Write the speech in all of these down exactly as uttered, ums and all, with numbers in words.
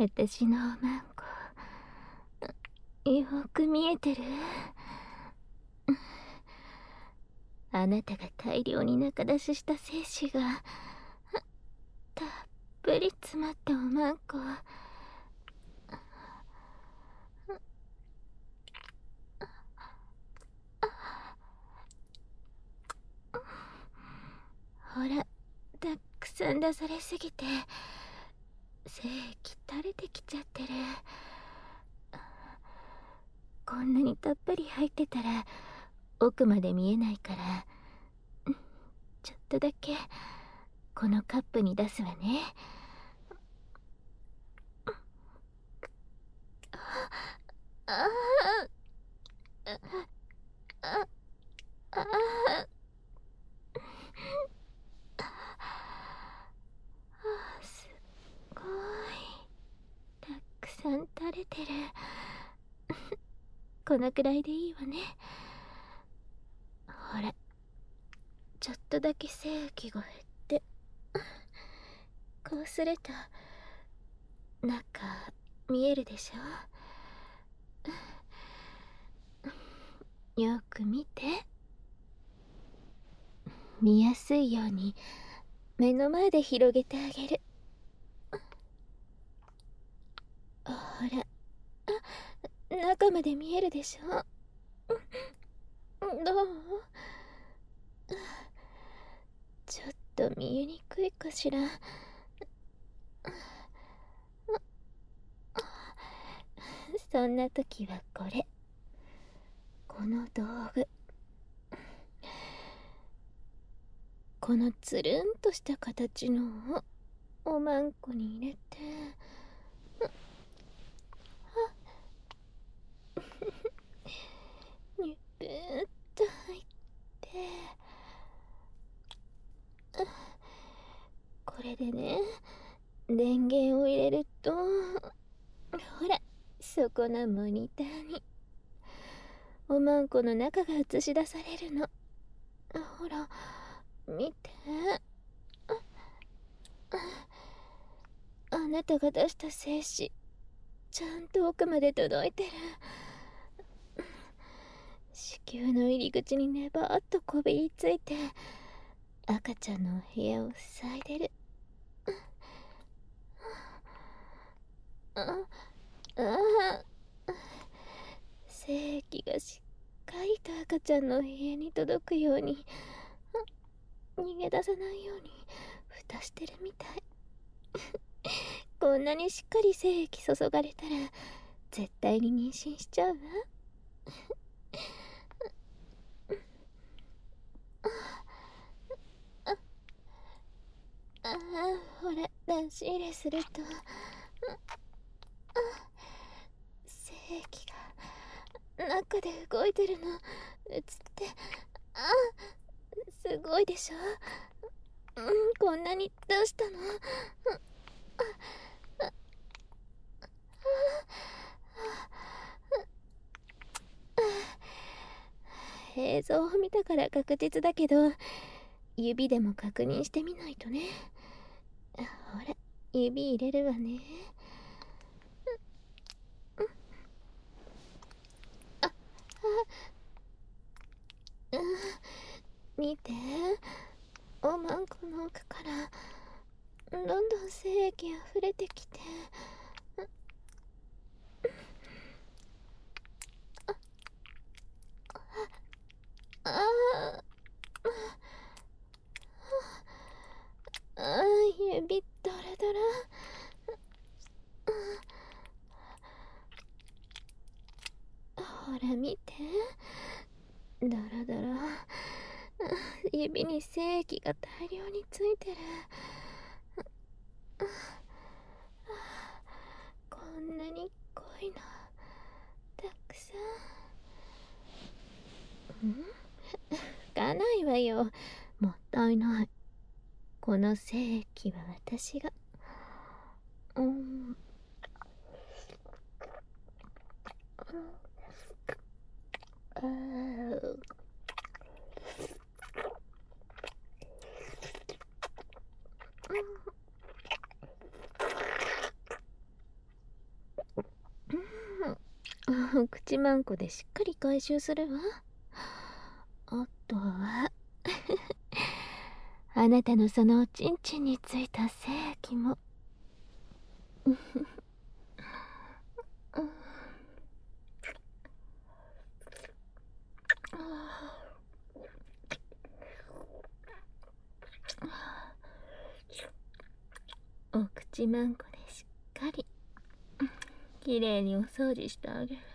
私のおまんこ、よく見えてる？あなたが大量に中出しした精子がたっぷり詰まったおまんこ。ほら、たくさん出されすぎて精液垂れてきちゃってる。こんなにたっぷり入ってたら奥まで見えないから、ちょっとだけこのカップに出すわね。ああああああ、すごいたくさん垂れてる。このくらいでいいわね。ほら、ちょっとだけ精液が減ってこうすると中見えるでしょ。よく見て。見やすいように目の前で広げてあげる。ほら、中まで見えるでしょ。どう？ちょっと見えにくいかしら。そんな時はこれ、この道具、このつるんとした形のをおまんこに入れて、にゅーっと入って、これでね、電源を入れると、ほら、そこのモニターにおまんこの中が映し出されるの。ほら、見て。あなたが出した精子、ちゃんと奥まで届いてる。子宮の入り口にねばーっとこびりついて赤ちゃんの部屋を塞いでる。ああ、精液がしっかりと赤ちゃんの部屋に届くように逃げ出さないように蓋してるみたい。こんなにしっかり精液注がれたら絶対に妊娠しちゃうわ。ああ、ほら、出し入れすると精液が中で動いてるの映って、あ、すごいでしょ。うん、こんなに出したの。映像を見たから確実だけど、指でも確認してみないとね。ほら、指入れるわね。あ、あ、うん、見て。おまんこの奥からどんどん精液あふれてきて、ああああ、指ドラドラ。ほら見て、ドラドラ。指に精液が大量についてる。こんなに濃いのたくさん。ん吹かないわよ、もったいない。この精液は私が、うん、あー、 お口まんこでしっかり回収するわ。あとはあなたのそのおちんちんについた精液もお口まんこでしっかりきれいにお掃除してあげる。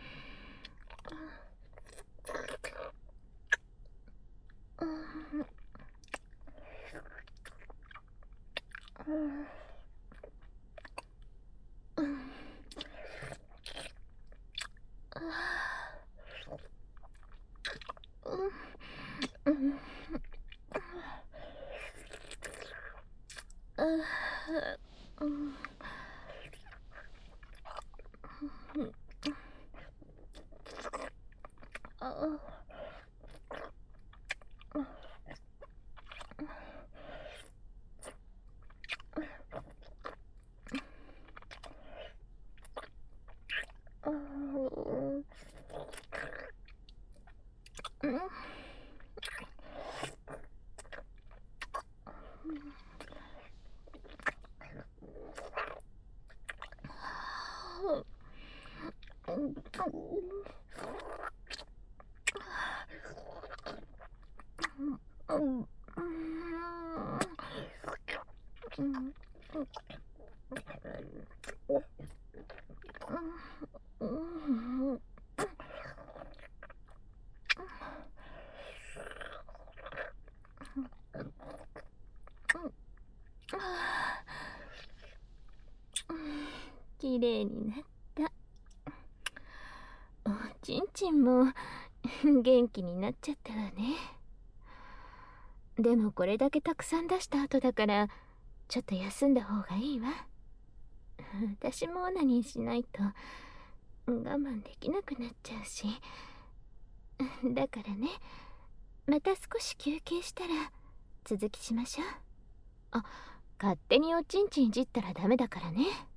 きれいになった。おちんちんも元気になっちゃったわね。でもこれだけたくさん出した後だからちょっと休んだ方がいいわ。私もオナニーしないと我慢できなくなっちゃうし。だからね、また少し休憩したら続きしましょう。あ、勝手におちんちんいじったらダメだからね。